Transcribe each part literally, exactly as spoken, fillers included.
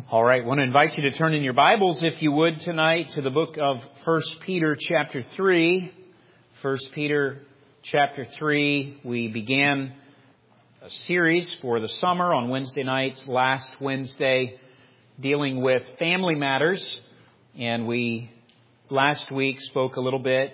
All right, I want to invite you to turn in your Bibles, if you would, tonight to the book of First Peter chapter three. First Peter chapter three, we began a series for the summer on Wednesday nights, last Wednesday, dealing with family matters. And we, last week, spoke a little bit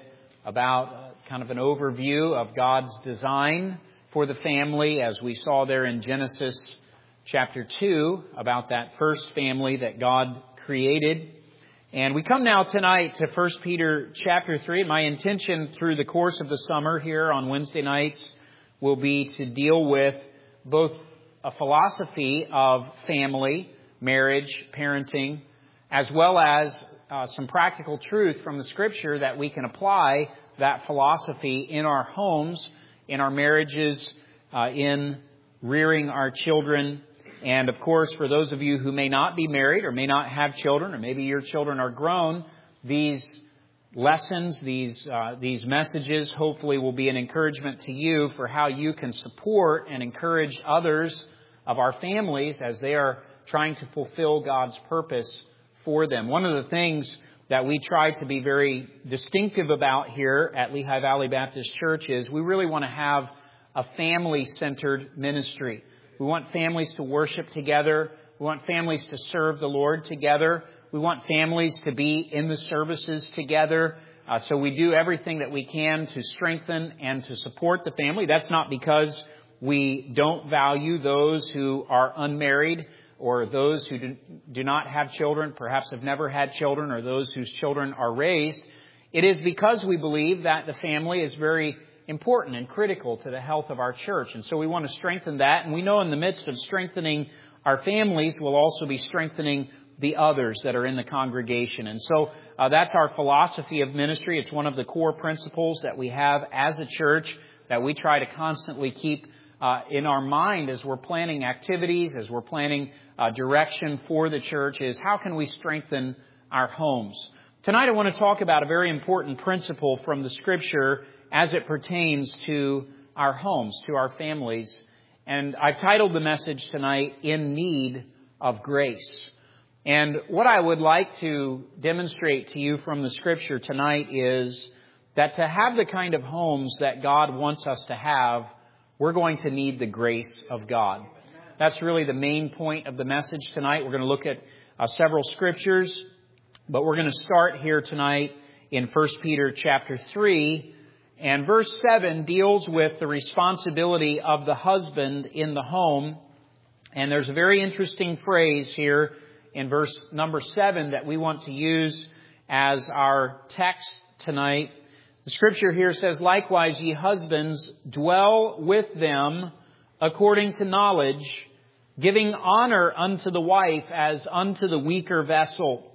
about kind of an overview of God's design for the family, as we saw there in Genesis chapter two, about that first family that God created. And we come now tonight to First Peter chapter three. My intention through the course of the summer here on Wednesday nights will be to deal with both a philosophy of family, marriage, parenting, as well as uh, some practical truth from the Scripture that we can apply that philosophy in our homes, in our marriages, uh, in rearing our children. And of course, for those of you who may not be married or may not have children, or maybe your children are grown, these lessons, these uh, these messages hopefully will be an encouragement to you for how you can support and encourage others of our families as they are trying to fulfill God's purpose for them. One of the things that we try to be very distinctive about here at Lehigh Valley Baptist Church is we really want to have a family-centered ministry. We want families to worship together. We want families to serve the Lord together. We want families to be in the services together. Uh, so we do everything that we can to strengthen and to support the family. That's not because we don't value those who are unmarried or those who do, do not have children, perhaps have never had children, or those whose children are raised. It is because we believe that the family is very important and critical to the health of our church. And so we want to strengthen that. And we know in the midst of strengthening our families, we'll also be strengthening the others that are in the congregation. And so uh, that's our philosophy of ministry. It's one of the core principles that we have as a church that we try to constantly keep uh, in our mind as we're planning activities, as we're planning uh, direction for the church, is how can we strengthen our homes? Tonight I want to talk about a very important principle from the Scripture as it pertains to our homes, to our families. And I've titled the message tonight, In Need of Grace. And what I would like to demonstrate to you from the Scripture tonight is that to have the kind of homes that God wants us to have, we're going to need the grace of God. That's really the main point of the message tonight. We're going to look at uh, several Scriptures, but we're going to start here tonight in First Peter chapter three. And verse seven deals with the responsibility of the husband in the home. And there's a very interesting phrase here in verse number seven that we want to use as our text tonight. The Scripture here says, Likewise, ye husbands, dwell with them according to knowledge, giving honor unto the wife as unto the weaker vessel,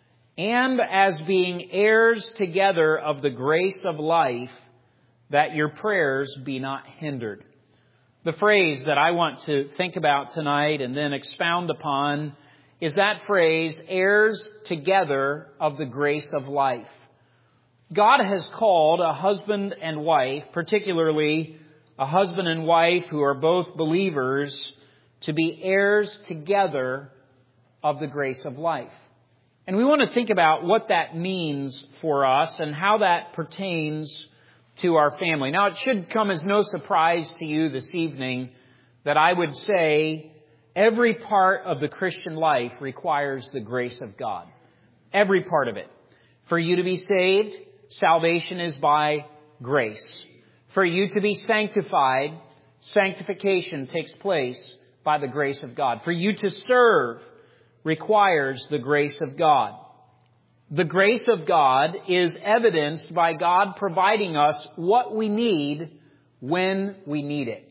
and as being heirs together of the grace of life, that your prayers be not hindered. The phrase that I want to think about tonight and then expound upon is that phrase, heirs together of the grace of life. God has called a husband and wife, particularly a husband and wife who are both believers, to be heirs together of the grace of life. And we want to think about what that means for us and how that pertains to our family. Now, it should come as no surprise to you this evening that I would say every part of the Christian life requires the grace of God. Every part of it. For you to be saved, salvation is by grace. For you to be sanctified, sanctification takes place by the grace of God. For you to serve requires the grace of God. The grace of God is evidenced by God providing us what we need when we need it.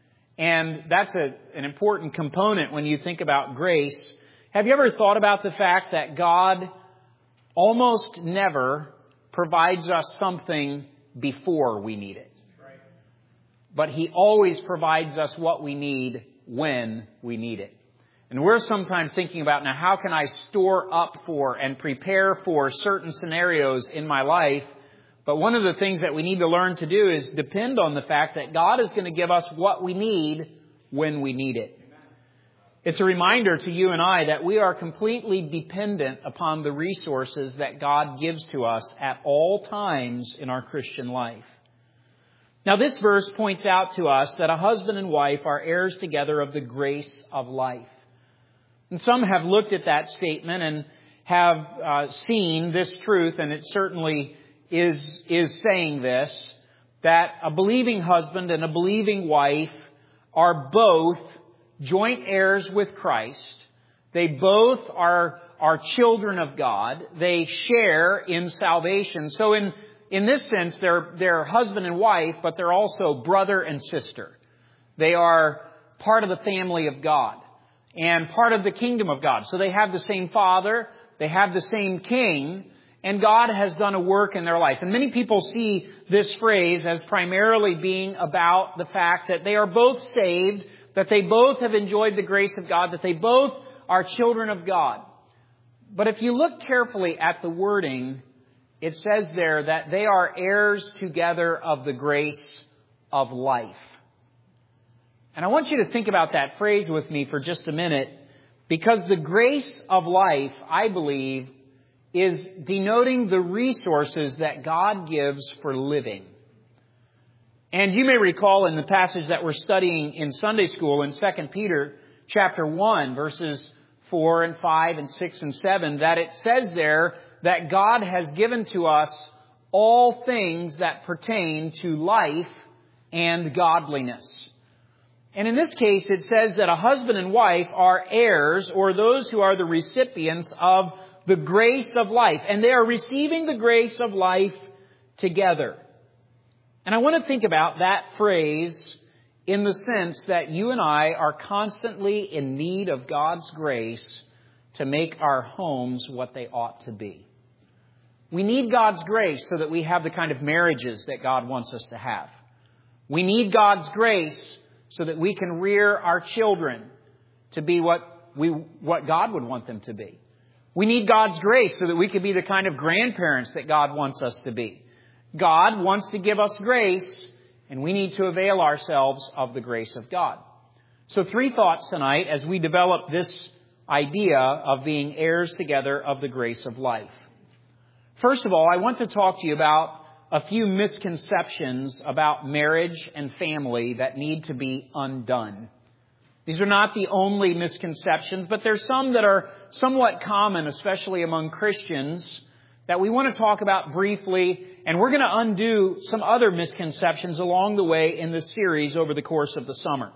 And that's a, an important component when you think about grace. Have you ever thought about the fact that God almost never provides us something before we need it? But He always provides us what we need when we need it. And we're sometimes thinking about, now, how can I store up for and prepare for certain scenarios in my life? But one of the things that we need to learn to do is depend on the fact that God is going to give us what we need when we need it. It's a reminder to you and I that we are completely dependent upon the resources that God gives to us at all times in our Christian life. Now, this verse points out to us that a husband and wife are heirs together of the grace of life. And some have looked at that statement and have uh, seen this truth, and it certainly is, is saying this, that a believing husband and a believing wife are both joint heirs with Christ. They both are, are children of God. They share in salvation. So in, in this sense, they're, they're husband and wife, but they're also brother and sister. They are part of the family of God and part of the kingdom of God. So they have the same Father, they have the same King, and God has done a work in their life. And many people see this phrase as primarily being about the fact that they are both saved, that they both have enjoyed the grace of God, that they both are children of God. But if you look carefully at the wording, it says there that they are heirs together of the grace of life. And I want you to think about that phrase with me for just a minute, because the grace of life, I believe, is denoting the resources that God gives for living. And you may recall in the passage that we're studying in Sunday school in Second Peter chapter one, verses four and five and six and seven, that it says there that God has given to us all things that pertain to life and godliness. And in this case, it says that a husband and wife are heirs, or those who are the recipients of the grace of life. And they are receiving the grace of life together. And I want to think about that phrase in the sense that you and I are constantly in need of God's grace to make our homes what they ought to be. We need God's grace so that we have the kind of marriages that God wants us to have. We need God's grace so that we can rear our children to be what we, what God would want them to be. We need God's grace so that we can be the kind of grandparents that God wants us to be. God wants to give us grace, and we need to avail ourselves of the grace of God. So three thoughts tonight as we develop this idea of being heirs together of the grace of life. First of all, I want to talk to you about a few misconceptions about marriage and family that need to be undone. These are not the only misconceptions, but there's some that are somewhat common, especially among Christians, that we want to talk about briefly, and we're going to undo some other misconceptions along the way in this series over the course of the summer.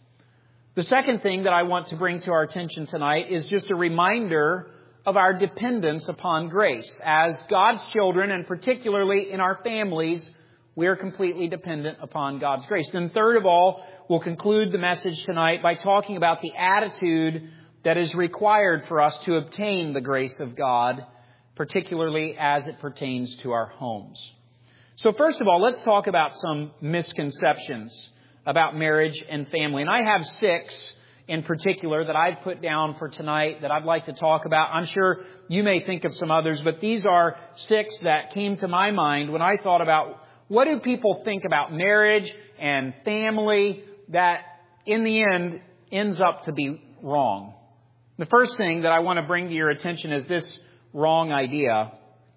The second thing that I want to bring to our attention tonight is just a reminder of our dependence upon grace. As God's children, and particularly in our families, we are completely dependent upon God's grace. And third of all, we'll conclude the message tonight by talking about the attitude that is required for us to obtain the grace of God, particularly as it pertains to our homes. So first of all, let's talk about some misconceptions about marriage and family. And I have six in particular that I've put down for tonight that I'd like to talk about. I'm sure you may think of some others, but these are six that came to my mind when I thought about what do people think about marriage and family that in the end ends up to be wrong. The first thing that I want to bring to your attention is this wrong idea.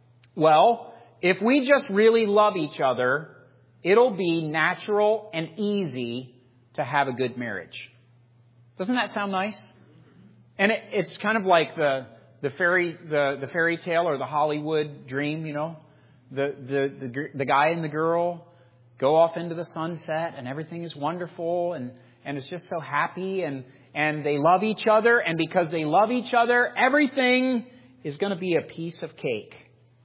Well, if we just really love each other, it'll be natural and easy to have a good marriage. Doesn't that sound nice? And it, it's kind of like the the fairy the, the fairy tale or the Hollywood dream, you know. The, the the the guy and the girl go off into the sunset and everything is wonderful and, and it's just so happy and, and they love each other, and because they love each other, everything is going to be a piece of cake.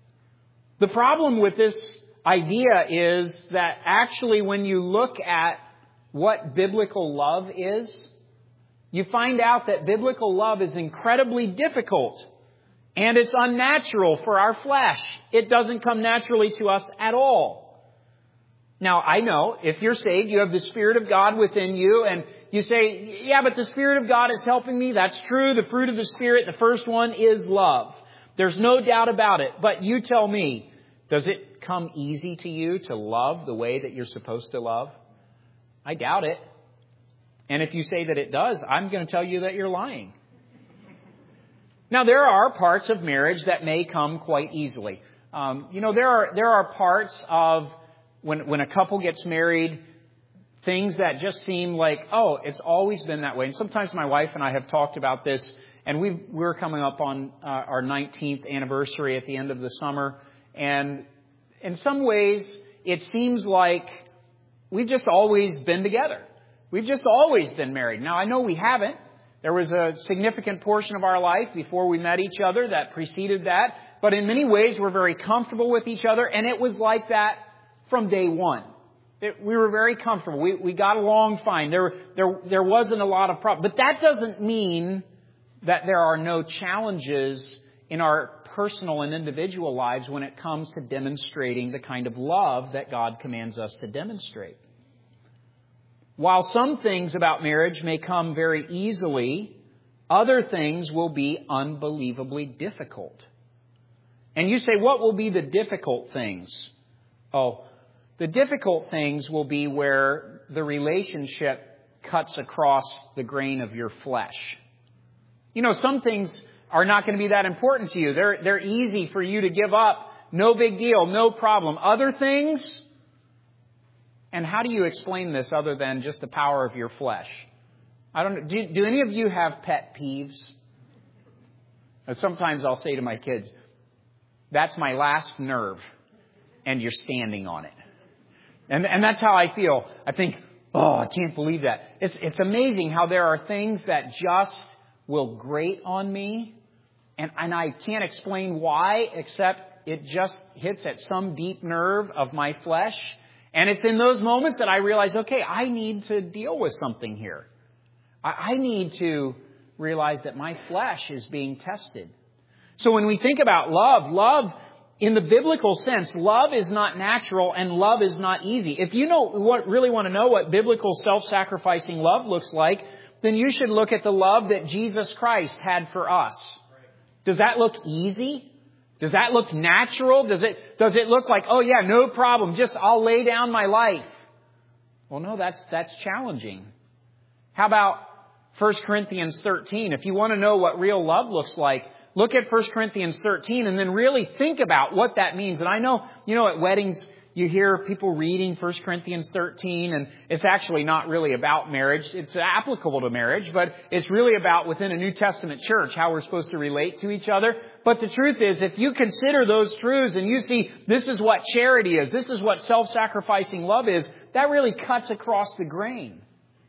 The problem with this idea is that actually when you look at what biblical love is, you find out that biblical love is incredibly difficult and it's unnatural for our flesh. It doesn't come naturally to us at all. Now, I know if you're saved, you have the Spirit of God within you, and you say, yeah, but the Spirit of God is helping me. That's true. The fruit of the Spirit, the first one is love. There's no doubt about it. But you tell me, does it come easy to you to love the way that you're supposed to love? I doubt it. And if you say that it does, I'm going to tell you that you're lying. Now, there are parts of marriage that may come quite easily. Um, you know, there are there are parts of when when a couple gets married, things that just seem like, oh, it's always been that way. And sometimes my wife and I have talked about this, and we we're coming up on uh, our nineteenth anniversary at the end of the summer. And in some ways, it seems like we've just always been together. We've just always been married. Now, I know we haven't. There was a significant portion of our life before we met each other that preceded that. But in many ways, we're very comfortable with each other. And it was like that from day one. It, we were very comfortable. We, we got along fine. There, there, there wasn't a lot of problems. But that doesn't mean that there are no challenges in our personal and individual lives when it comes to demonstrating the kind of love that God commands us to demonstrate. While some things about marriage may come very easily, other things will be unbelievably difficult. And you say, what will be the difficult things? Oh, the difficult things will be where the relationship cuts across the grain of your flesh. You know, some things are not going to be that important to you. They're, they're easy for you to give up. No big deal, no problem. Other things... And how do you explain this other than just the power of your flesh? I don't know. Do, do any of you have pet peeves? And sometimes I'll say to my kids, that's my last nerve, and you're standing on it. And, and that's how I feel. I think, oh, I can't believe that. It's, it's amazing how there are things that just will grate on me, and, and I can't explain why, except it just hits at some deep nerve of my flesh. And it's in those moments that I realize, okay, I need to deal with something here. I need to realize that my flesh is being tested. So when we think about love, love in the biblical sense, love is not natural and love is not easy. If you know what really want to know what biblical self-sacrificing love looks like, then you should look at the love that Jesus Christ had for us. Does that look easy? Does that look natural? Does it, does it look like, oh yeah, no problem, just I'll lay down my life? Well, no, that's, that's challenging. How about First Corinthians thirteen? If you want to know what real love looks like, look at First Corinthians thirteen and then really think about what that means. And I know, you know, at weddings, you hear people reading First Corinthians thirteen, and it's actually not really about marriage. It's applicable to marriage, but it's really about within a New Testament church, how we're supposed to relate to each other. But the truth is, if you consider those truths and you see this is what charity is, this is what self-sacrificing love is, that really cuts across the grain.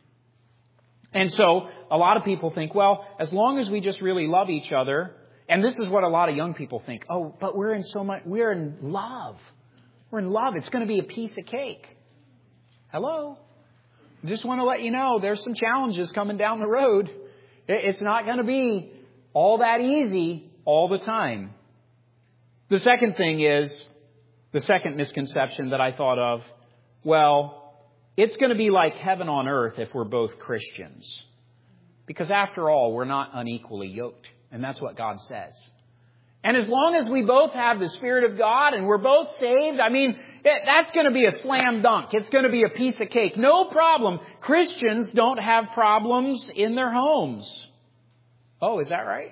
And so a lot of people think, well, as long as we just really love each other, and this is what a lot of young people think, oh, but we're in so much, we're in love. We're in love. It's going to be a piece of cake. Hello? I just want to let you know there's some challenges coming down the road. It's not going to be all that easy all the time. The second thing is, the second misconception that I thought of, well, it's going to be like heaven on earth if we're both Christians. Because after all, we're not unequally yoked. And that's what God says. And as long as we both have the Spirit of God and we're both saved, I mean, that's going to be a slam dunk. It's going to be a piece of cake. No problem. Christians don't have problems in their homes. Oh, is that right?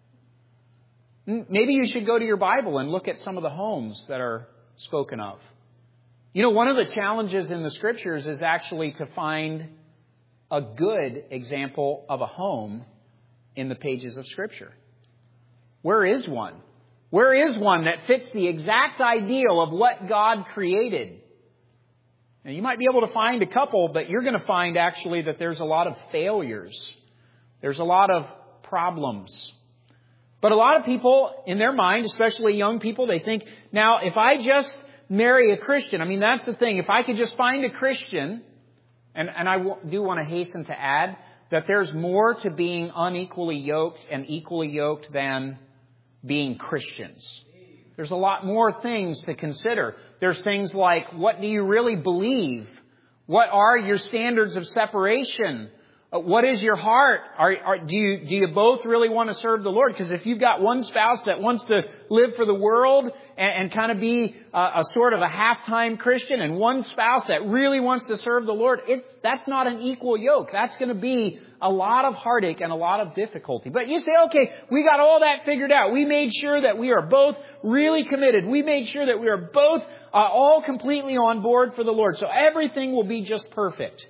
Maybe you should go to your Bible and look at some of the homes that are spoken of. You know, one of the challenges in the Scriptures is actually to find a good example of a home in the pages of Scripture. Where is one? Where is one that fits the exact ideal of what God created? Now, you might be able to find a couple, but you're going to find actually that there's a lot of failures. There's a lot of problems. But a lot of people in their mind, especially young people, they think, now, if I just marry a Christian, I mean, that's the thing. If I could just find a Christian, and, and I do want to hasten to add that there's more to being unequally yoked and equally yoked than being Christians. There's a lot more things to consider. There's things like, what do you really believe? What are your standards of separation? What is your heart? Are, are, do you, do you both really want to serve the Lord? Because if you've got one spouse that wants to live for the world and, and kind of be a, a sort of a half-time Christian, and one spouse that really wants to serve the Lord, it's, that's not an equal yoke. That's going to be a lot of heartache and a lot of difficulty. But you say, okay, we got all that figured out. We made sure that we are both really committed. We made sure that we are both uh, all completely on board for the Lord. So everything will be just perfect.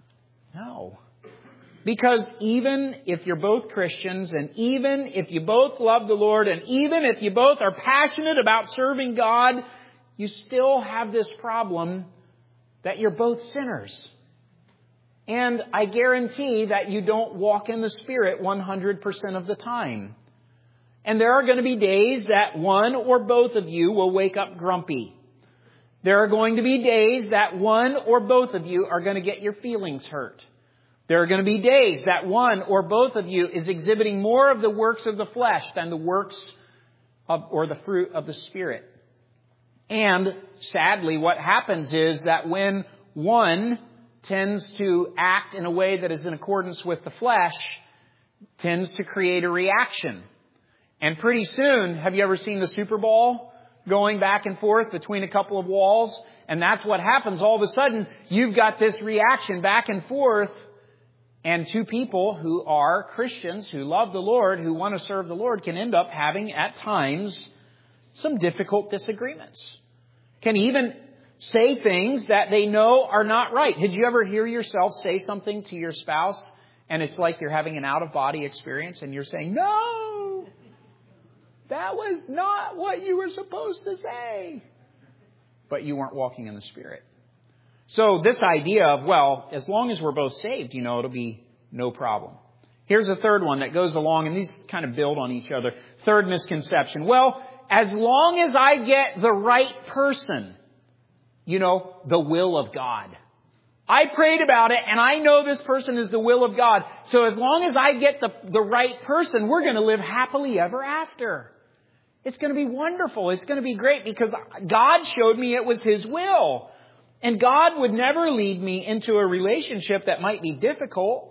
No. Because even if you're both Christians, and even if you both love the Lord, and even if you both are passionate about serving God, you still have this problem that you're both sinners. And I guarantee that you don't walk in the Spirit one hundred percent of the time. And there are going to be days that one or both of you will wake up grumpy. There are going to be days that one or both of you are going to get your feelings hurt. There are going to be days that one or both of you is exhibiting more of the works of the flesh than the works of, or the fruit of the Spirit. And sadly, what happens is that when one tends to act in a way that is in accordance with the flesh, tends to create a reaction. And pretty soon, have you ever seen the Super Bowl going back and forth between a couple of walls? And that's what happens. All of a sudden, you've got this reaction back and forth. And two people who are Christians, who love the Lord, who want to serve the Lord, can end up having, at times, some difficult disagreements. Can even say things that they know are not right. Did you ever hear yourself say something to your spouse, and it's like you're having an out-of-body experience, and you're saying, no, that was not what you were supposed to say. But you weren't walking in the Spirit. So this idea of, well, as long as we're both saved, you know, it'll be no problem. Here's a third one that goes along, and these kind of build on each other. Third misconception. Well, as long as I get the right person, you know, the will of God. I prayed about it, and I know this person is the will of God. So as long as I get the, the right person, we're going to live happily ever after. It's going to be wonderful. It's going to be great because God showed me it was His will. And God would never lead me into a relationship that might be difficult.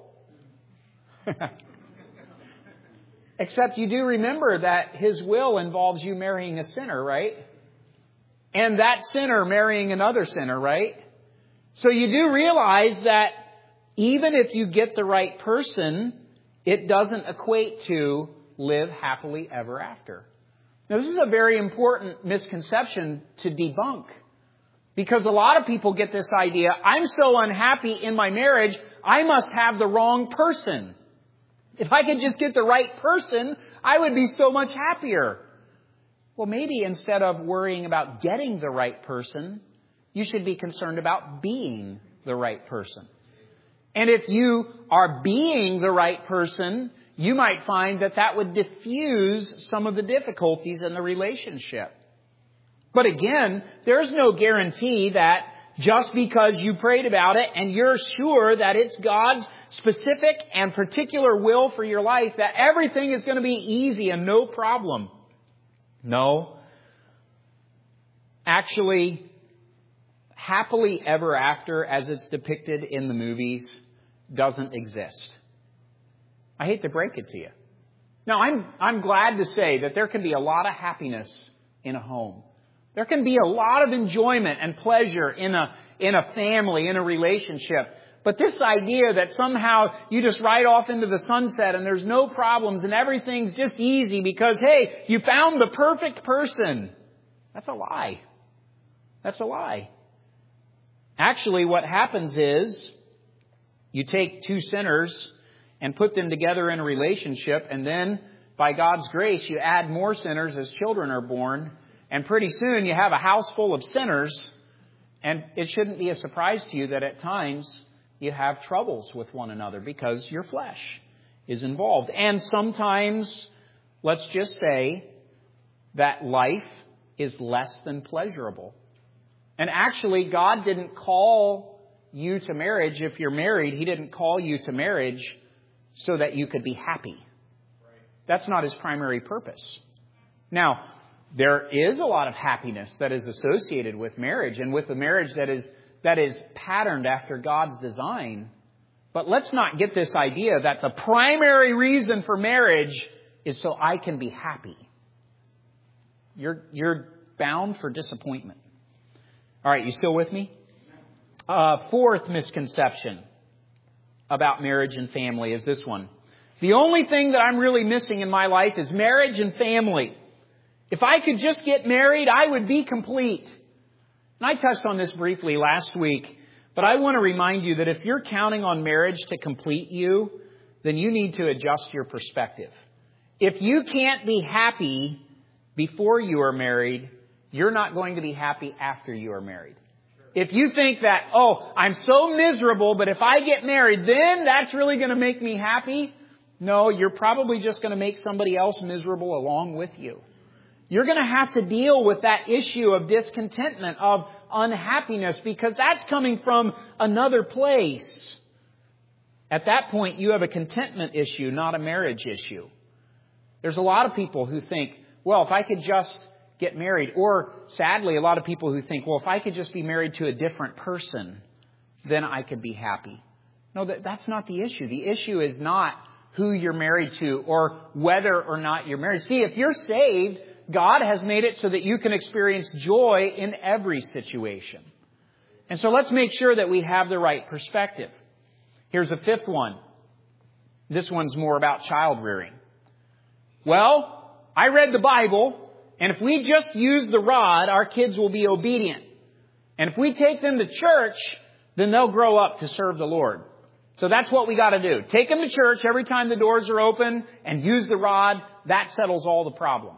Except you do remember that His will involves you marrying a sinner, right? And that sinner marrying another sinner, right? So you do realize that even if you get the right person, it doesn't equate to live happily ever after. Now, this is a very important misconception to debunk. Because a lot of people get this idea, I'm so unhappy in my marriage, I must have the wrong person. If I could just get the right person, I would be so much happier. Well, maybe instead of worrying about getting the right person, you should be concerned about being the right person. And if you are being the right person, you might find that that would diffuse some of the difficulties in the relationship. But again, there's no guarantee that just because you prayed about it and you're sure that it's God's specific and particular will for your life, that everything is going to be easy and no problem. No. Actually, happily ever after, as it's depicted in the movies, doesn't exist. I hate to break it to you. Now, I'm, I'm glad to say that there can be a lot of happiness in a home. There can be a lot of enjoyment and pleasure in a, in a family, in a relationship. But this idea that somehow you just ride off into the sunset and there's no problems and everything's just easy because, hey, you found the perfect person. That's a lie. That's a lie. Actually, what happens is you take two sinners and put them together in a relationship, and then by God's grace, you add more sinners as children are born. And pretty soon you have a house full of sinners, and it shouldn't be a surprise to you that at times you have troubles with one another because your flesh is involved. And sometimes, let's just say, that life is less than pleasurable. And actually, God didn't call you to marriage. If you're married, He didn't call you to marriage so that you could be happy. That's not His primary purpose. Now, there is a lot of happiness that is associated with marriage and with a marriage that is that is patterned after God's design. But let's not get this idea that the primary reason for marriage is so I can be happy. You're, you're bound for disappointment. All right, you still with me? Uh, fourth misconception about marriage and family is this one. The only thing that I'm really missing in my life is marriage and family. If I could just get married, I would be complete. And I touched on this briefly last week, but I want to remind you that if you're counting on marriage to complete you, then you need to adjust your perspective. If you can't be happy before you are married, you're not going to be happy after you are married. If you think that, oh, I'm so miserable, but if I get married, then that's really going to make me happy. No, you're probably just going to make somebody else miserable along with you. You're going to have to deal with that issue of discontentment, of unhappiness, because that's coming from another place. At that point, you have a contentment issue, not a marriage issue. There's a lot of people who think, well, if I could just get married, or sadly, a lot of people who think, well, if I could just be married to a different person, then I could be happy. No, that, that's not the issue. The issue is not who you're married to or whether or not you're married. See, if you're saved, God has made it so that you can experience joy in every situation. And so let's make sure that we have the right perspective. Here's a fifth one. This one's more about child rearing. Well, I read the Bible, and if we just use the rod, our kids will be obedient. And if we take them to church, then they'll grow up to serve the Lord. So that's what we got to do. Take them to church every time the doors are open and use the rod. That settles all the problems.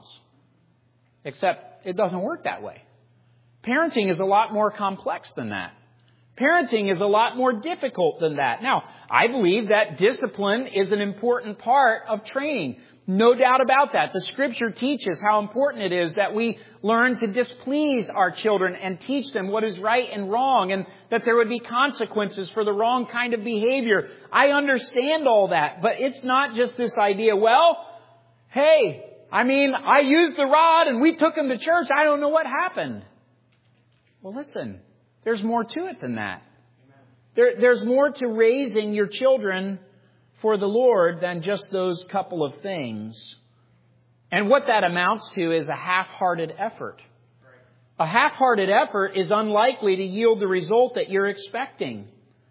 Except it doesn't work that way. Parenting is a lot more complex than that. Parenting is a lot more difficult than that. Now, I believe that discipline is an important part of training. No doubt about that. The Scripture teaches how important it is that we learn to displease our children and teach them what is right and wrong, and that there would be consequences for the wrong kind of behavior. I understand all that, but it's not just this idea, well, hey, I mean, I used the rod and we took him to church. I don't know what happened. Well, listen, there's more to it than that. There, there's more to raising your children for the Lord than just those couple of things. And what that amounts to is a half-hearted effort. A half-hearted effort is unlikely to yield the result that you're expecting.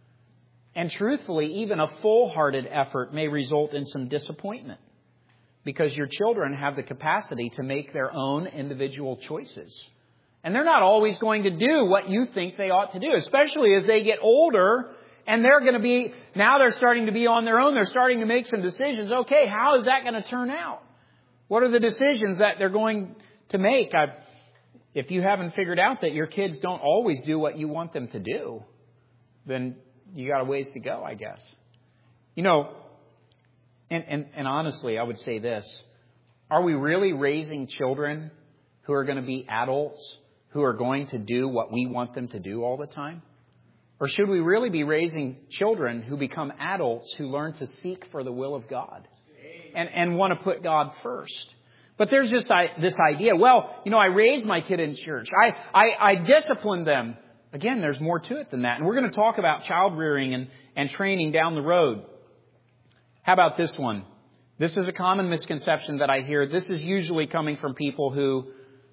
And truthfully, even a full-hearted effort may result in some disappointment, because your children have the capacity to make their own individual choices. And they're not always going to do what you think they ought to do, especially as they get older. And they're going to be, now they're starting to be on their own. They're starting to make some decisions. Okay, how is that going to turn out? What are the decisions that they're going to make? I've, if you haven't figured out that your kids don't always do what you want them to do, then you got a ways to go, I guess. You know, and, and, and honestly, I would say this. Are we really raising children who are going to be adults who are going to do what we want them to do all the time? Or should we really be raising children who become adults who learn to seek for the will of God and, and want to put God first? But there's just this idea, well, you know, I raised my kid in church. I, I, I disciplined them. Again, there's more to it than that. And we're going to talk about child rearing and, and training down the road. How about this one? This is a common misconception that I hear. This is usually coming from people who,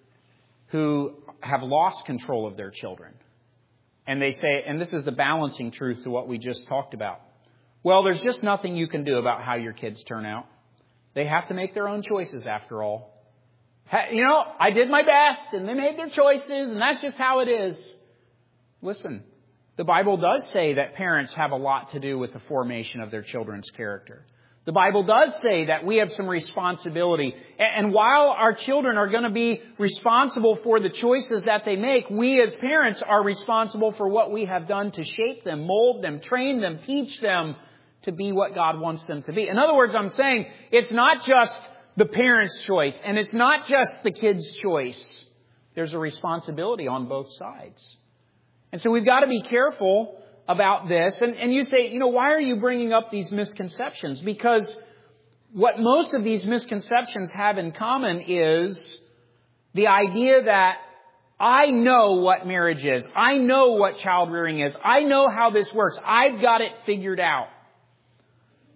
who have lost control of their children. And they say, and this is the balancing truth to what we just talked about. Well, there's just nothing you can do about how your kids turn out. They have to make their own choices after all. You know, I did my best and they made their choices and that's just how it is. Listen, the Bible does say that parents have a lot to do with the formation of their children's character. The Bible does say that we have some responsibility. And while our children are going to be responsible for the choices that they make, we as parents are responsible for what we have done to shape them, mold them, train them, teach them to be what God wants them to be. In other words, I'm saying it's not just the parent's choice and it's not just the kid's choice. There's a responsibility on both sides. And so we've got to be careful about this. And, and you say, you know, why are you bringing up these misconceptions? Because what most of these misconceptions have in common is the idea that I know what marriage is. I know what child rearing is. I know how this works. I've got it figured out.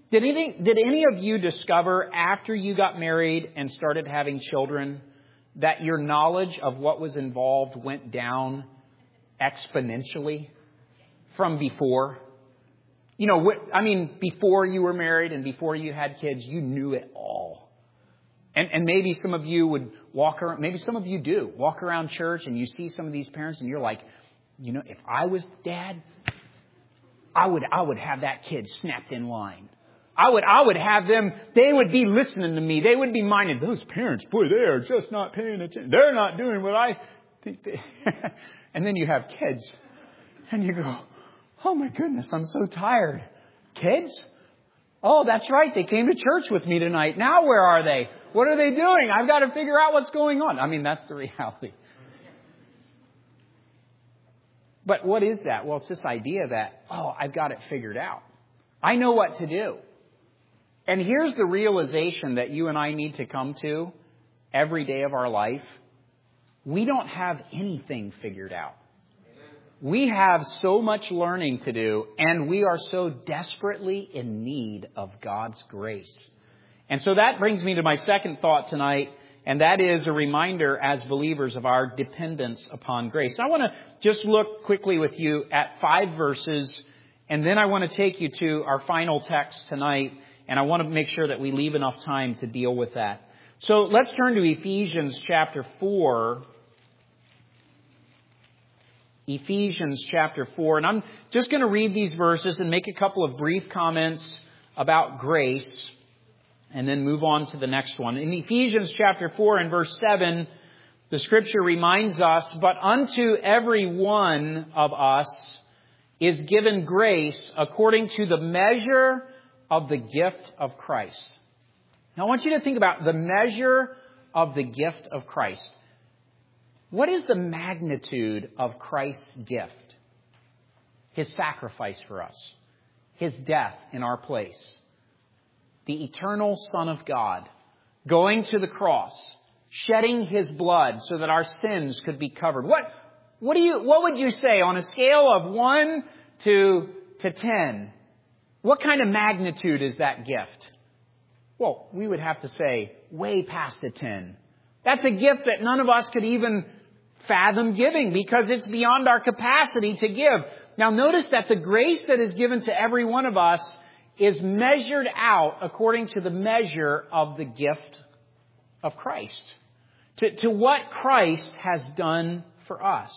Did any, did any of you discover after you got married and started having children that your knowledge of what was involved went down exponentially from before? You know, I mean, before you were married and before you had kids, you knew it all. And, and maybe some of you would walk around, maybe some of you do, walk around church and you see some of these parents and you're like, you know, if I was dad, I would, I would have that kid snapped in line. I would, I would have them, they would be listening to me. They would be minded. Those parents, boy, they are just not paying attention. They're not doing what I think they... And then you have kids and you go, oh my goodness, I'm so tired. Kids? Oh, that's right. They came to church with me tonight. Now where are they? What are they doing? I've got to figure out what's going on. I mean, that's the reality. But what is that? Well, it's this idea that, oh, I've got it figured out. I know what to do. And here's the realization that you and I need to come to every day of our life. We don't have anything figured out. We have so much learning to do, and we are so desperately in need of God's grace. And so that brings me to my second thought tonight, and that is a reminder as believers of our dependence upon grace. I want to just look quickly with you at five verses, and then I want to take you to our final text tonight. And I want to make sure that we leave enough time to deal with that. So let's turn to Ephesians chapter four. Ephesians chapter four. And I'm just going to read these verses and make a couple of brief comments about grace and then move on to the next one. In Ephesians chapter four and verse seven, the scripture reminds us, but unto every one of us is given grace according to the measure of the gift of Christ. Now I want you to think about the measure of the gift of Christ. What is the magnitude of Christ's gift? His sacrifice for us. His death in our place. The eternal Son of God going to the cross, shedding His blood so that our sins could be covered. What, what do you, what would you say on a scale of one to, to ten? What kind of magnitude is that gift? Well, we would have to say way past the ten. That's a gift that none of us could even fathom giving because it's beyond our capacity to give. Now notice that the grace that is given to every one of us is measured out according to the measure of the gift of Christ. To, to what Christ has done for us.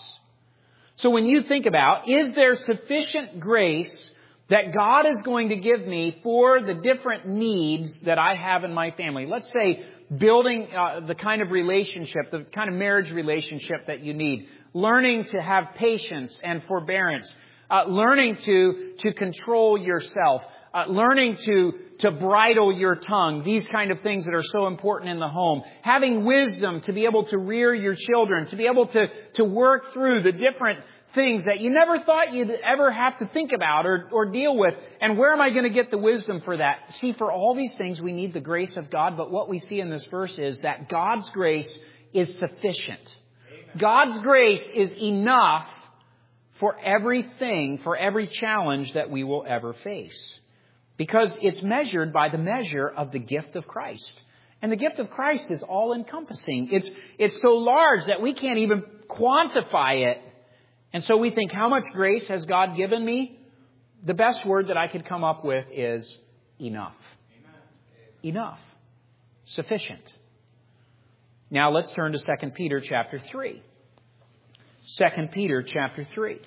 So when you think about, is there sufficient grace that God is going to give me for the different needs that I have in my family? Let's say building uh, the kind of relationship, the kind of marriage relationship that you need. Learning to have patience and forbearance. Uh, learning to, to control yourself. Uh, learning to, to bridle your tongue. These kind of things that are so important in the home. Having wisdom to be able to rear your children. To be able to, to work through the different things that you never thought you'd ever have to think about or, or deal with. And where am I going to get the wisdom for that? See, for all these things, we need the grace of God. But what we see in this verse is that God's grace is sufficient. Amen. God's grace is enough for everything, for every challenge that we will ever face. Because it's measured by the measure of the gift of Christ. And the gift of Christ is all-encompassing. It's, it's so large that we can't even quantify it. And so we think, how much grace has God given me? The best word that I could come up with is enough. Amen. Enough. Sufficient. Now let's turn to Second Peter chapter three. Second Peter chapter three.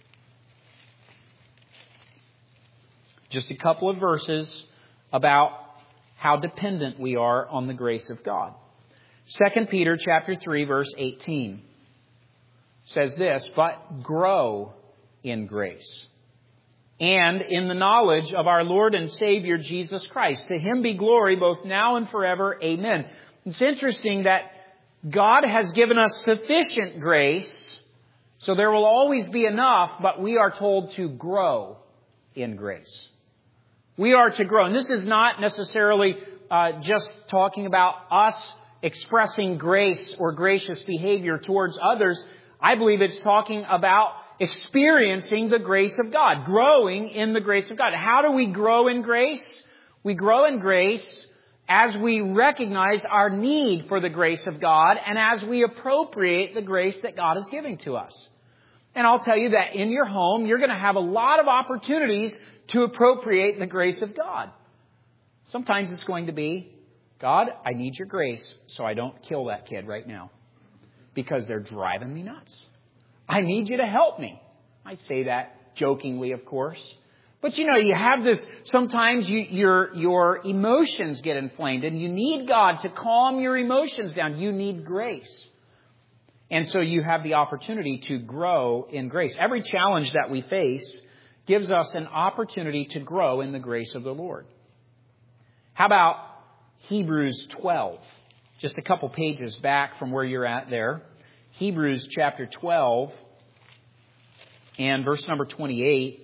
Just a couple of verses about how dependent we are on the grace of God. Second Peter chapter three, verse eighteen. Says this, but grow in grace and in the knowledge of our Lord and Savior Jesus Christ. To Him be glory both now and forever. Amen. It's interesting that God has given us sufficient grace, so there will always be enough, but we are told to grow in grace. We are to grow. And this is not necessarily uh, just talking about us expressing grace or gracious behavior towards others. I believe it's talking about experiencing the grace of God, growing in the grace of God. How do we grow in grace? We grow in grace as we recognize our need for the grace of God and as we appropriate the grace that God is giving to us. And I'll tell you that in your home, you're going to have a lot of opportunities to appropriate the grace of God. Sometimes it's going to be, God, I need your grace so I don't kill that kid right now because they're driving me nuts. I need you to help me. I say that jokingly, of course. But you know, you have this, sometimes you, your, your emotions get inflamed and you need God to calm your emotions down. You need grace. And so you have the opportunity to grow in grace. Every challenge that we face gives us an opportunity to grow in the grace of the Lord. How about Hebrews twelve? Just a couple pages back from where you're at there. Hebrews chapter twelve and verse number twenty-eight.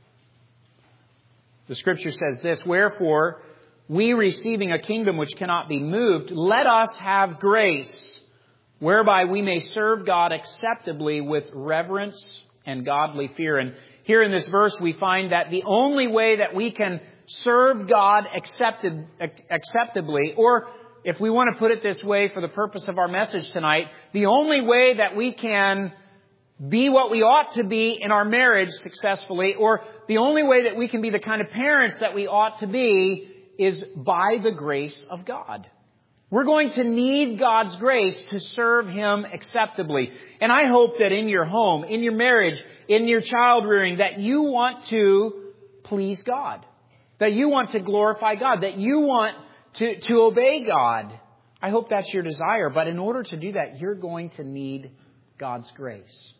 The Scripture says this, "Wherefore, we receiving a kingdom which cannot be moved, let us have grace, whereby we may serve God acceptably with reverence and godly fear." And here in this verse, we find that the only way that we can serve God accepted, acceptably, or if we want to put it this way for the purpose of our message tonight, the only way that we can be what we ought to be in our marriage successfully, or the only way that we can be the kind of parents that we ought to be, is by the grace of God. We're going to need God's grace to serve Him acceptably. And I hope that in your home, in your marriage, in your child rearing, that you want to please God. That you want to glorify God. That you want to, to obey God. I hope that's your desire. But in order to do that, you're going to need God's grace.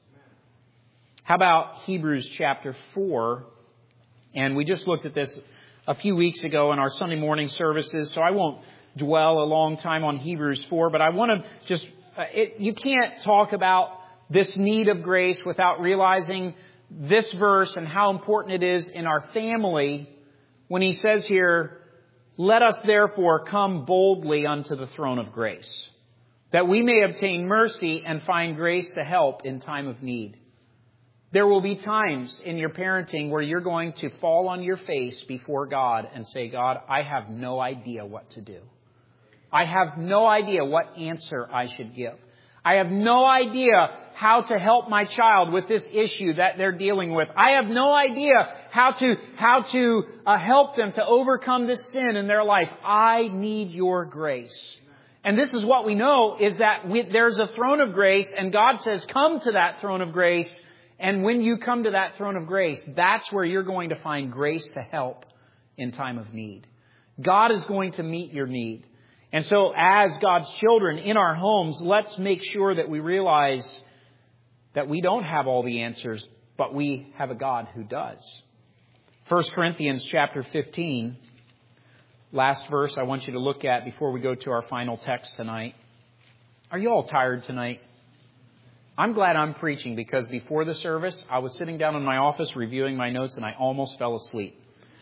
How about Hebrews chapter four? And we just looked at this a few weeks ago in our Sunday morning services, so I won't dwell a long time on Hebrews four, but I want to just, uh, it, you can't talk about this need of grace without realizing this verse and how important it is in our family when he says here, "Let us therefore come boldly unto the throne of grace, that we may obtain mercy and find grace to help in time of need." There will be times in your parenting where you're going to fall on your face before God and say, "God, I have no idea what to do. I have no idea what answer I should give. I have no idea how to help my child with this issue that they're dealing with. I have no idea how to, how to uh, help them to overcome this sin in their life. I need your grace." And this is what we know, is that we, there's a throne of grace, and God says, come to that throne of grace. And when you come to that throne of grace, that's where you're going to find grace to help in time of need. God is going to meet your need. And so as God's children in our homes, let's make sure that we realize that we don't have all the answers, but we have a God who does. First Corinthians chapter fifteen, last verse I want you to look at before we go to our final text tonight. Are you all tired tonight? I'm glad I'm preaching, because before the service, I was sitting down in my office reviewing my notes and I almost fell asleep.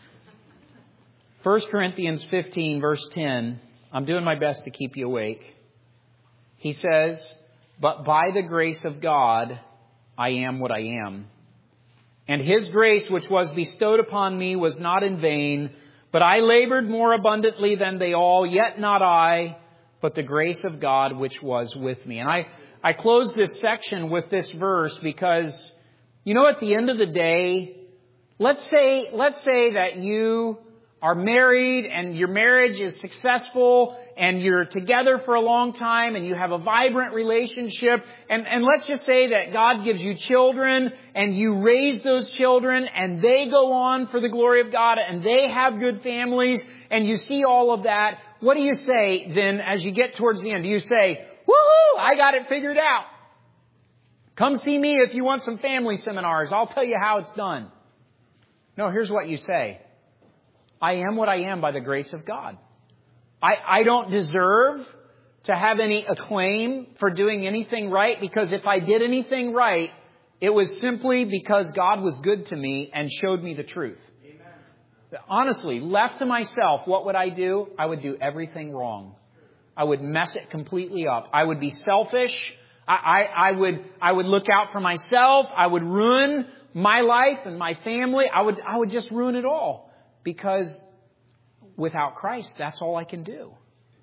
First Corinthians fifteen, verse ten. I'm doing my best to keep you awake. He says, "But by the grace of God, I am what I am. And His grace which was bestowed upon me was not in vain, but I labored more abundantly than they all, yet not I, but the grace of God which was with me." And I, I close this section with this verse because, you know, at the end of the day, let's say, let's say that you are married and your marriage is successful and you're together for a long time and you have a vibrant relationship. And, and let's just say that God gives you children and you raise those children and they go on for the glory of God and they have good families and you see all of that. What do you say then as you get towards the end? Do you say, "Woohoo, I got it figured out. Come see me if you want some family seminars. I'll tell you how it's done"? No, here's what you say. I am what I am by the grace of God. I, I don't deserve to have any acclaim for doing anything right, because if I did anything right, it was simply because God was good to me and showed me the truth. Amen. Honestly, left to myself, what would I do? I would do everything wrong. I would mess it completely up. I would be selfish. I, I, I would I would look out for myself. I would ruin my life and my family. I would I would just ruin it all. Because without Christ, that's all I can do.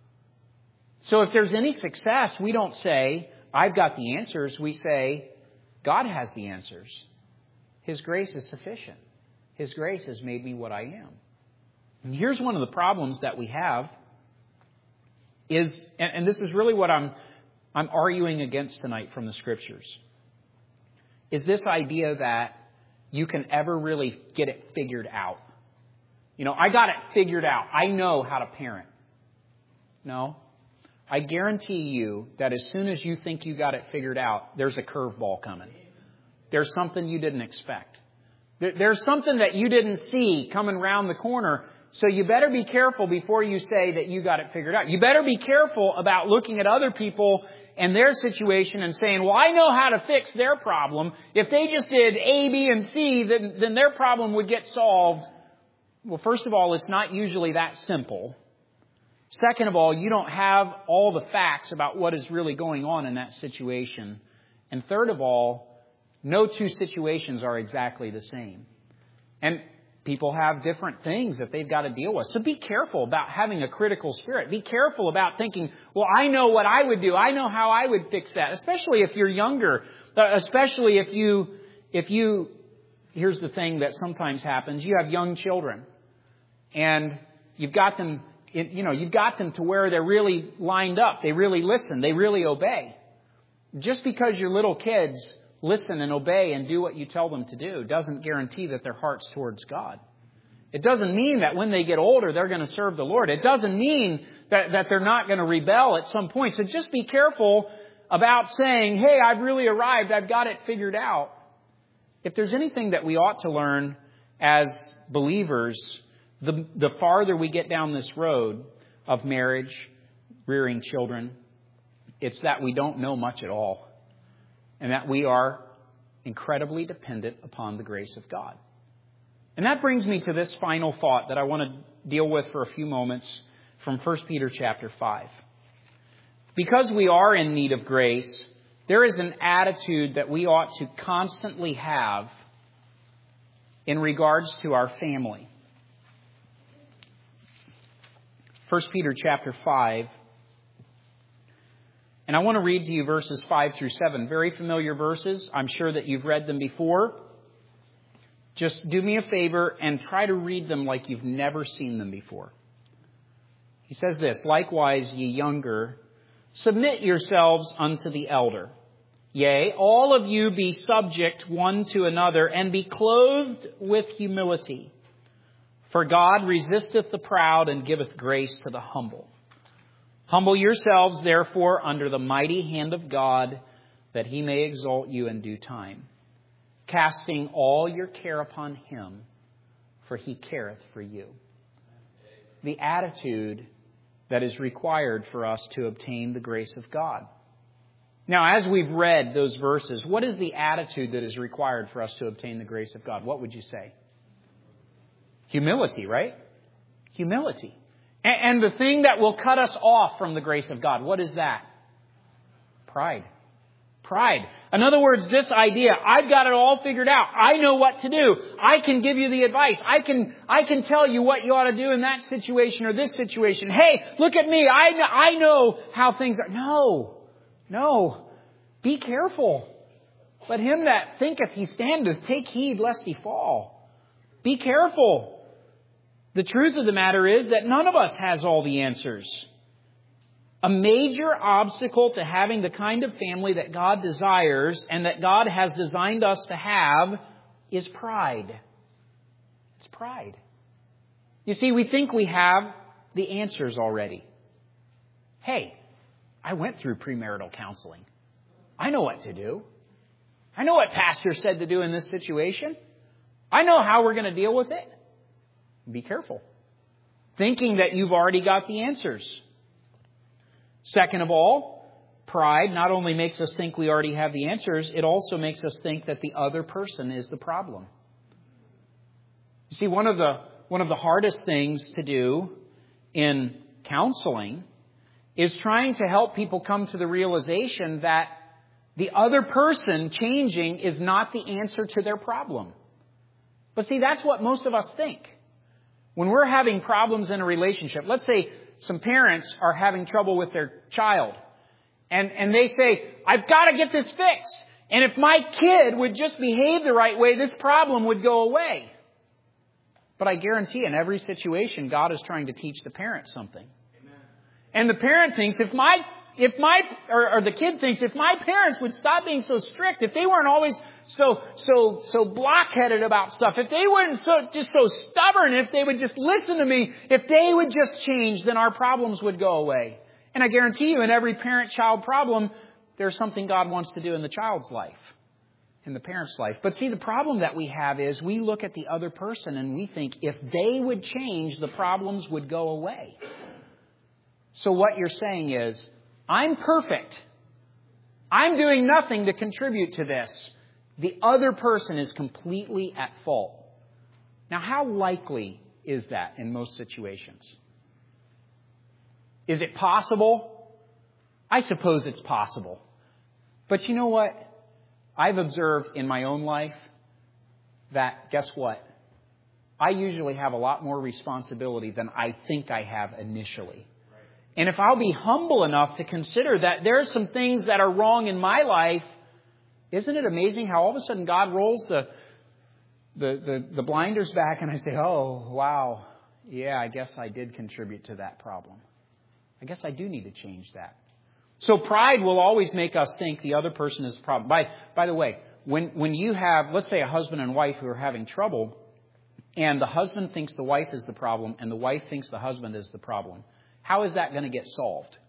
So if there's any success, we don't say, I've got the answers. We say, God has the answers. His grace is sufficient. His grace has made me what I am. And here's one of the problems that we have is, and, and this is really what I'm, I'm arguing against tonight from the Scriptures, is this idea that you can ever really get it figured out. You know, I got it figured out. I know how to parent. No. I guarantee you that as soon as you think you got it figured out, there's a curveball coming. There's something you didn't expect. There, there's something that you didn't see coming around the corner. So you better be careful before you say that you got it figured out. You better be careful about looking at other people and their situation and saying, well, I know how to fix their problem. If they just did A, B, and C, then, then their problem would get solved. Well, first of all, it's not usually that simple. Second of all, you don't have all the facts about what is really going on in that situation. And third of all, no two situations are exactly the same. And people have different things that they've got to deal with. So be careful about having a critical spirit. Be careful about thinking, well, I know what I would do. I know how I would fix that. Especially if you're younger. Especially if you, if you, here's the thing that sometimes happens. You have young children. And you've got them, you know, you've got them to where they're really lined up. They really listen. They really obey. Just because your little kids listen and obey and do what you tell them to do doesn't guarantee that their heart's towards God. It doesn't mean that when they get older, they're going to serve the Lord. It doesn't mean that, that they're not going to rebel at some point. So just be careful about saying, hey, I've really arrived. I've got it figured out. If there's anything that we ought to learn as believers, the, the farther we get down this road of marriage, rearing children, it's that we don't know much at all. And that we are incredibly dependent upon the grace of God. And that brings me to this final thought that I want to deal with for a few moments from First Peter chapter five. Because we are in need of grace, there is an attitude that we ought to constantly have in regards to our family. First Peter chapter five. And I want to read to you verses five through seven. Very familiar verses. I'm sure that you've read them before. Just do me a favor and try to read them like you've never seen them before. He says this, likewise, ye younger, submit yourselves unto the elder. Yea, all of you be subject one to another, and be clothed with humility. For God resisteth the proud, and giveth grace to the humble. Humble yourselves, therefore, under the mighty hand of God, that he may exalt you in due time, casting all your care upon him, for he careth for you. The attitude that is required for us to obtain the grace of God. Now, as we've read those verses, what is the attitude that is required for us to obtain the grace of God? What would you say? Humility, right? Humility. And the thing that will cut us off from the grace of God, what is that? Pride. Pride. In other words, this idea, I've got it all figured out. I know what to do. I can give you the advice. I can, I can tell you what you ought to do in that situation or this situation. Hey, look at me. I, I know how things are. No. No. Be careful. Let him that thinketh he standeth take heed lest he fall. Be careful. The truth of the matter is that none of us has all the answers. A major obstacle to having the kind of family that God desires and that God has designed us to have is pride. It's pride. You see, we think we have the answers already. Hey, I went through premarital counseling. I know what to do. I know what pastor said to do in this situation. I know how we're going to deal with it. Be careful. Thinking that you've already got the answers. Second of all, pride not only makes us think we already have the answers, it also makes us think that the other person is the problem. You see, one of the one of the hardest things to do in counseling is trying to help people come to the realization that the other person changing is not the answer to their problem. But see, that's what most of us think. When we're having problems in a relationship, let's say some parents are having trouble with their child. And, and they say, I've got to get this fixed. And if my kid would just behave the right way, this problem would go away. But I guarantee in every situation, God is trying to teach the parent something. Amen. And the parent thinks, if my, if my, or, or the kid thinks, if my parents would stop being so strict, if they weren't always so, so, so blockheaded about stuff, if they weren't so, just so stubborn, if they would just listen to me, if they would just change, then our problems would go away. And I guarantee you, in every parent-child problem, there's something God wants to do in the child's life, in the parent's life. But see, the problem that we have is we look at the other person and we think if they would change, the problems would go away. So what you're saying is, I'm perfect. I'm doing nothing to contribute to this. The other person is completely at fault. Now, how likely is that in most situations? Is it possible? I suppose it's possible. But you know what? I've observed in my own life that, guess what? I usually have a lot more responsibility than I think I have initially. And if I'll be humble enough to consider that there are some things that are wrong in my life, isn't it amazing how all of a sudden God rolls the, the, the, the blinders back and I say, oh, wow, yeah, I guess I did contribute to that problem. I guess I do need to change that. So pride will always make us think the other person is the problem. By, by the way, when, when you have, let's say, a husband and wife who are having trouble, and the husband thinks the wife is the problem, and the wife thinks the husband is the problem, how is that going to get solved?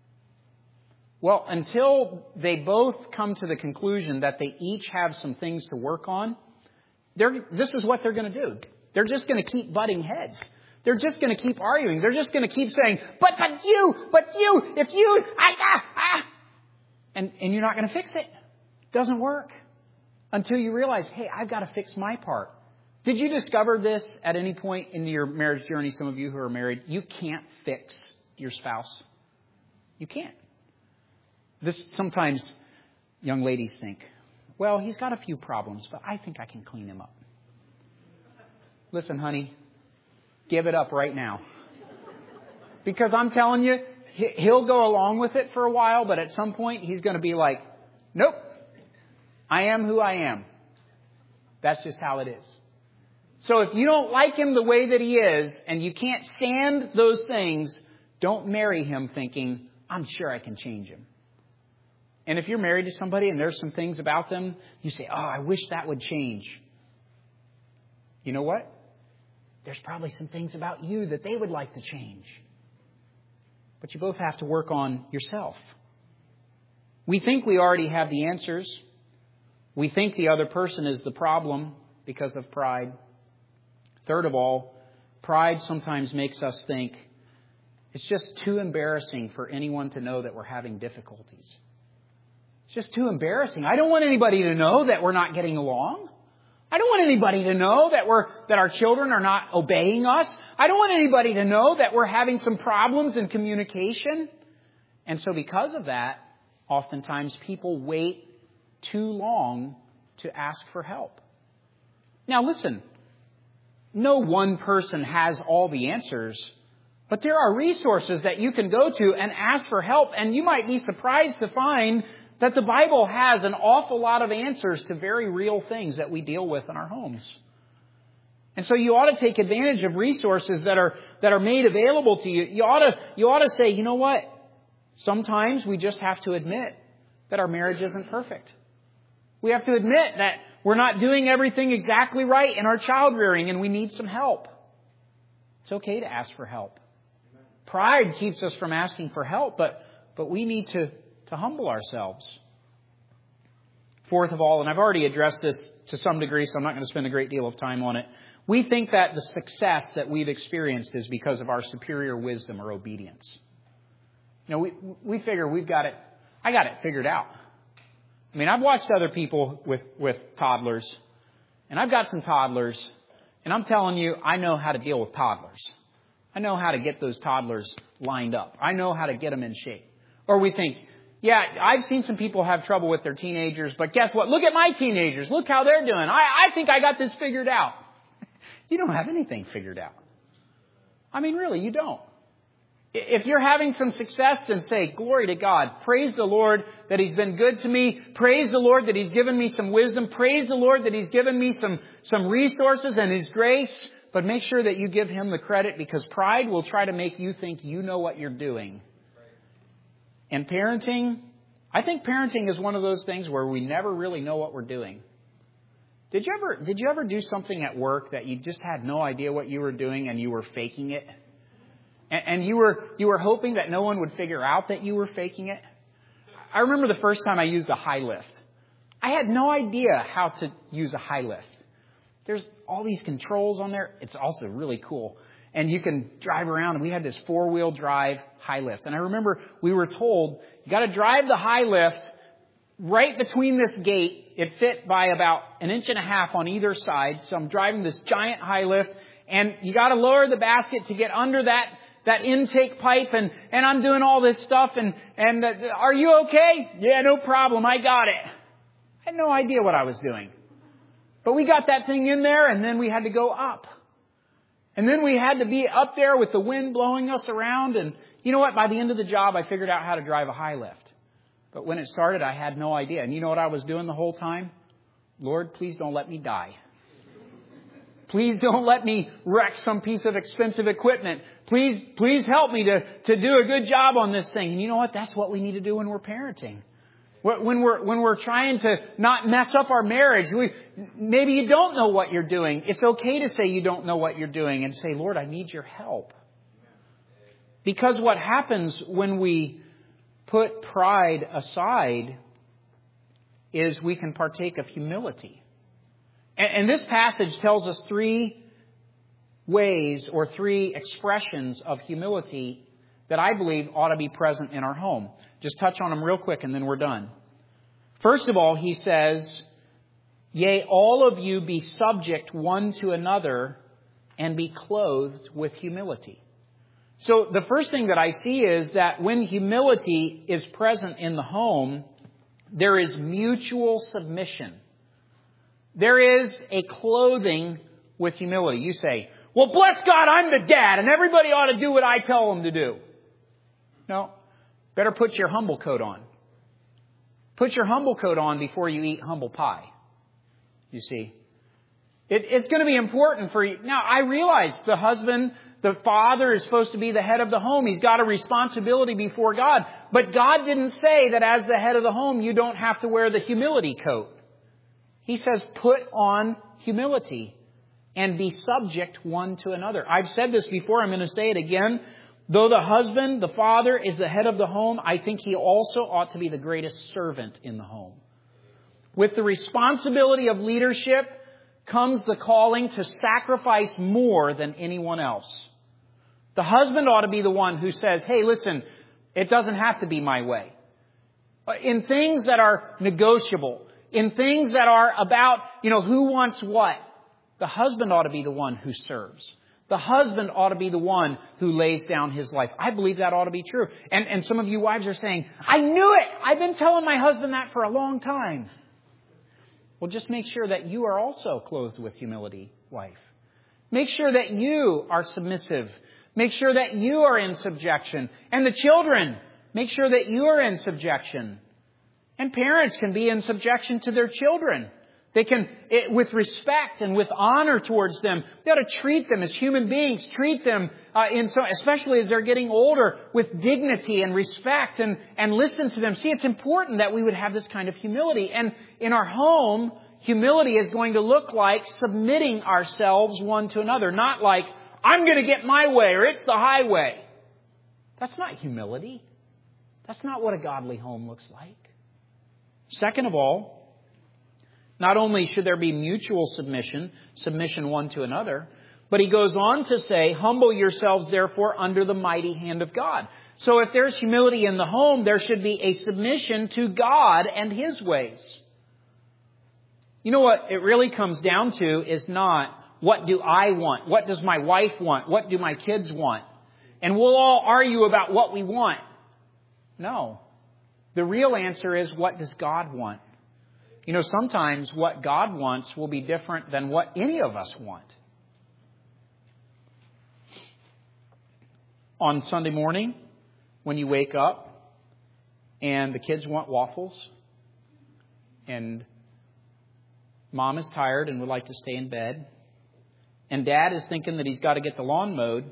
Well, until they both come to the conclusion that they each have some things to work on, they're, this is what they're going to do. They're just going to keep butting heads. They're just going to keep arguing. They're just going to keep saying, but, but you, but you, if you, I, ah, ah. And, and you're not going to fix it. It doesn't work until you realize, hey, I've got to fix my part. Did you discover this at any point in your marriage journey? Some of you who are married, you can't fix your spouse. You can't. This sometimes young ladies think, well, he's got a few problems, but I think I can clean him up. Listen, honey. Give it up right now. Because I'm telling you, he'll go along with it for a while, but at some point he's going to be like, nope, I am who I am. That's just how it is. So if you don't like him the way that he is, and you can't stand those things, don't marry him thinking, I'm sure I can change him. And if you're married to somebody and there's some things about them, you say, oh, I wish that would change. You know what? There's probably some things about you that they would like to change. But you both have to work on yourself. We think we already have the answers. We think the other person is the problem because of pride. Third of all, pride sometimes makes us think it's just too embarrassing for anyone to know that we're having difficulties. It's just too embarrassing. I don't want anybody to know that we're not getting along. I don't want anybody to know that we're that our children are not obeying us. I don't want anybody to know that we're having some problems in communication. And so because of that, oftentimes people wait too long to ask for help. Now listen, no one person has all the answers, but there are resources that you can go to and ask for help. And you might be surprised to find that the Bible has an awful lot of answers to very real things that we deal with in our homes. And so you ought to take advantage of resources that are that are made available to you. You ought to you ought to say, you know what? Sometimes we just have to admit that our marriage isn't perfect. We have to admit that we're not doing everything exactly right in our child rearing and we need some help. It's okay to ask for help. Pride keeps us from asking for help, but but we need to to humble ourselves. Fourth of all, and I've already addressed this to some degree, so I'm not going to spend a great deal of time on it. We think that the success that we've experienced is because of our superior wisdom or obedience. You know, we we figure we've got it, I got it figured out. I mean, I've watched other people with, with toddlers, and I've got some toddlers, and I'm telling you, I know how to deal with toddlers. I know how to get those toddlers lined up. I know how to get them in shape. Or we think, yeah, I've seen some people have trouble with their teenagers, but guess what? Look at my teenagers. Look how they're doing. I, I think I got this figured out. You don't have anything figured out. I mean, really, you don't. If you're having some success, then say, glory to God. Praise the Lord that He's been good to me. Praise the Lord that He's given me some wisdom. Praise the Lord that He's given me some, some resources and His grace. But make sure that you give Him the credit, because pride will try to make you think you know what you're doing. And parenting, I think parenting is one of those things where we never really know what we're doing. Did you ever, did you ever do something at work that you just had no idea what you were doing and you were faking it? And you were you were hoping that no one would figure out that you were faking it? I remember the first time I used a high lift. I had no idea how to use a high lift. There's all these controls on there. It's also really cool. And you can drive around. And we had this four-wheel drive high lift. And I remember we were told, you got to drive the high lift right between this gate. It fit by about an inch and a half on either side. So I'm driving this giant high lift. And you got to lower the basket to get under that that intake pipe, and, and I'm doing all this stuff, and, and uh, are you okay? Yeah, no problem. I got it. I had no idea what I was doing. But we got that thing in there, and then we had to go up. And then we had to be up there with the wind blowing us around, and you know what? By the end of the job, I figured out how to drive a high lift. But when it started, I had no idea. And you know what I was doing the whole time? Lord, please don't let me die. Please don't let me wreck some piece of expensive equipment. Please, please help me to, to do a good job on this thing. And you know what? That's what we need to do when we're parenting. When we're, when we're trying to not mess up our marriage, we, maybe you don't know what you're doing. It's okay to say you don't know what you're doing and say, Lord, I need your help. Because what happens when we put pride aside is we can partake of humility. And this passage tells us three ways or three expressions of humility that I believe ought to be present in our home. Just touch on them real quick and then we're done. First of all, he says, yea, all of you be subject one to another and be clothed with humility. So the first thing that I see is that when humility is present in the home, there is mutual submission. There is a clothing with humility. You say, well, bless God, I'm the dad, and everybody ought to do what I tell them to do. No, better put your humble coat on. Put your humble coat on before you eat humble pie. You see, it, it's going to be important for you. Now, I realize the husband, the father is supposed to be the head of the home. He's got a responsibility before God. But God didn't say that as the head of the home, you don't have to wear the humility coat. He says, put on humility and be subject one to another. I've said this before. I'm going to say it again. Though the husband, the father, is the head of the home, I think he also ought to be the greatest servant in the home. With the responsibility of leadership comes the calling to sacrifice more than anyone else. The husband ought to be the one who says, hey, listen, it doesn't have to be my way. In things that are negotiable, in things that are about, you know, who wants what, the husband ought to be the one who serves. The husband ought to be the one who lays down his life. I believe that ought to be true. And, and some of you wives are saying, I knew it. I've been telling my husband that for a long time. Well, just make sure that you are also clothed with humility, wife. Make sure that you are submissive. Make sure that you are in subjection. And the children, make sure that you are in subjection. And parents can be in subjection to their children. They can, it, with respect and with honor towards them, they ought to treat them as human beings. Treat them, uh, in so, especially as they're getting older, with dignity and respect, and, and listen to them. See, it's important that we would have this kind of humility. And in our home, humility is going to look like submitting ourselves one to another. Not like, I'm going to get my way or it's the highway. That's not humility. That's not what a godly home looks like. Second of all, not only should there be mutual submission, submission one to another, but he goes on to say, humble yourselves therefore under the mighty hand of God. So if there's humility in the home, there should be a submission to God and His ways. You know what it really comes down to is not, what do I want? What does my wife want? What do my kids want? And we'll all argue about what we want. No. The real answer is, what does God want? You know, sometimes what God wants will be different than what any of us want. on Sunday morning when you wake up and the kids want waffles and mom is tired and would like to stay in bed and dad is thinking that he's got to get the lawn mowed,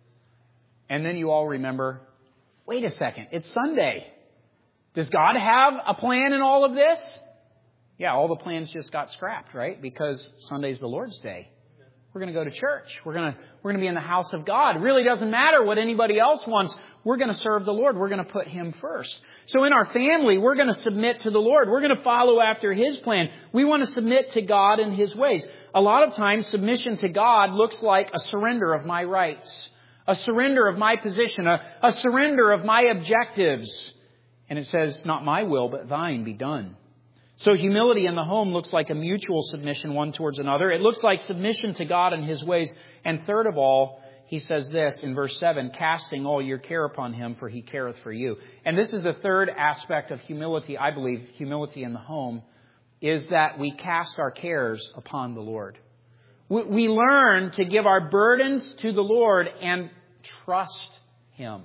and then you all remember, wait a second, it's Sunday. Does God have a plan in all of this? Yeah, all the plans just got scrapped, right? Because Sunday's the Lord's Day. We're going to go to church. We're going to we're going to be in the house of God. It really doesn't matter what anybody else wants. We're going to serve the Lord. We're going to put Him first. So in our family, we're going to submit to the Lord. We're going to follow after His plan. We want to submit to God and His ways. A lot of times, submission to God looks like a surrender of my rights, a surrender of my position, a, a surrender of my objectives. And it says, not my will, but thine be done. So humility in the home looks like a mutual submission one towards another. It looks like submission to God and His ways. And third of all, he says this in verse seven, casting all your care upon Him, for He careth for you. And this is the third aspect of humility, I believe, humility in the home, is that we cast our cares upon the Lord. We, we learn to give our burdens to the Lord and trust Him.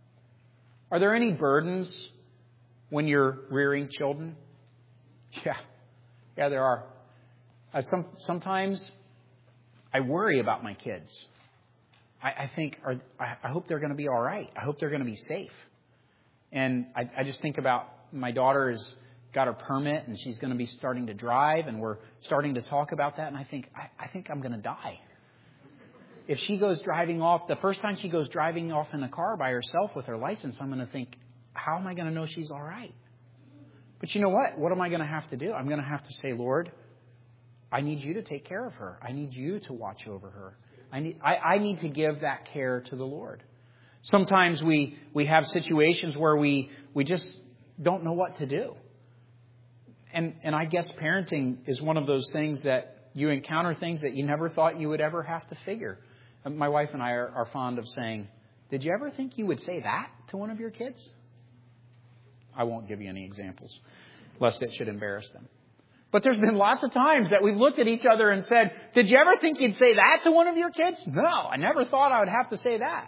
Are there any burdens when you're rearing children? Yeah, yeah, there are. Uh, some, sometimes I worry about my kids. I, I think, are, I, I hope they're going to be all right. I hope they're going to be safe. And I, I just think about my daughter has got her permit and she's going to be starting to drive, and we're starting to talk about that. And I think, I, I think I'm going to die. If she goes driving off, the first time she goes driving off in a car by herself with her license, I'm going to think, how am I going to know she's all right? But you know what? What am I going to have to do? I'm going to have to say, Lord, I need you to take care of her. I need you to watch over her. I need, I, I need to give that care to the Lord. Sometimes we, we have situations where we, we just don't know what to do. And, and I guess parenting is one of those things that you encounter things that you never thought you would ever have to figure. My wife and I are, are fond of saying, did you ever think you would say that to one of your kids? I won't give you any examples, lest it should embarrass them. But there's been lots of times that we've looked at each other and said, did you ever think you'd say that to one of your kids? No, I never thought I would have to say that.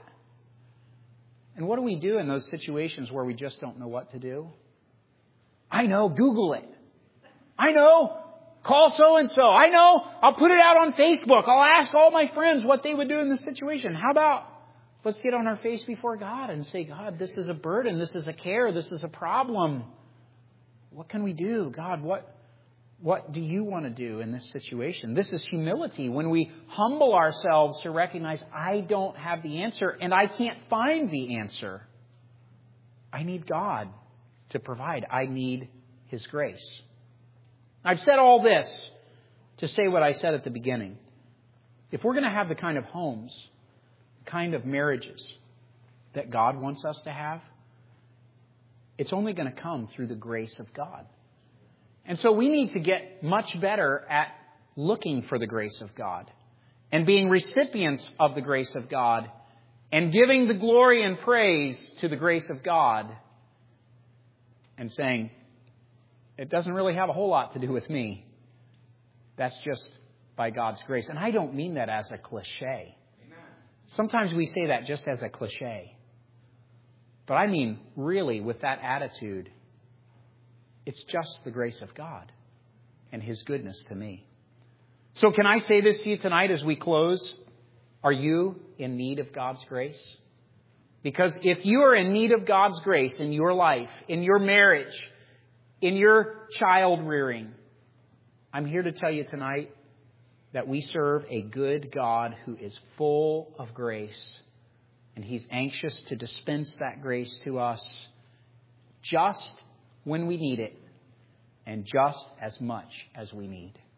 And what do we do in those situations where we just don't know what to do? I know, Google it. I know, call so-and-so. I know, I'll put it out on Facebook. I'll ask all my friends what they would do in this situation. How about let's get on our face before God and say, God, this is a burden. This is a care. This is a problem. What can we do? God, what, what do you want to do in this situation? This is humility. When we humble ourselves to recognize I don't have the answer and I can't find the answer. I need God to provide. I need His grace. I've said all this to say what I said at the beginning. If we're going to have the kind of homes, kind of marriages that God wants us to have, it's only going to come through the grace of God. And so we need to get much better at looking for the grace of God and being recipients of the grace of God and giving the glory and praise to the grace of God and saying, it doesn't really have a whole lot to do with me. That's just by God's grace. And I don't mean that as a cliche. Sometimes we say that just as a cliche. But I mean, really, with that attitude, it's just the grace of God and His goodness to me. So can I say this to you tonight as we close? Are you in need of God's grace? Because if you are in need of God's grace in your life, in your marriage, in your child rearing, I'm here to tell you tonight that we serve a good God who is full of grace. And He's anxious to dispense that grace to us just when we need it and just as much as we need.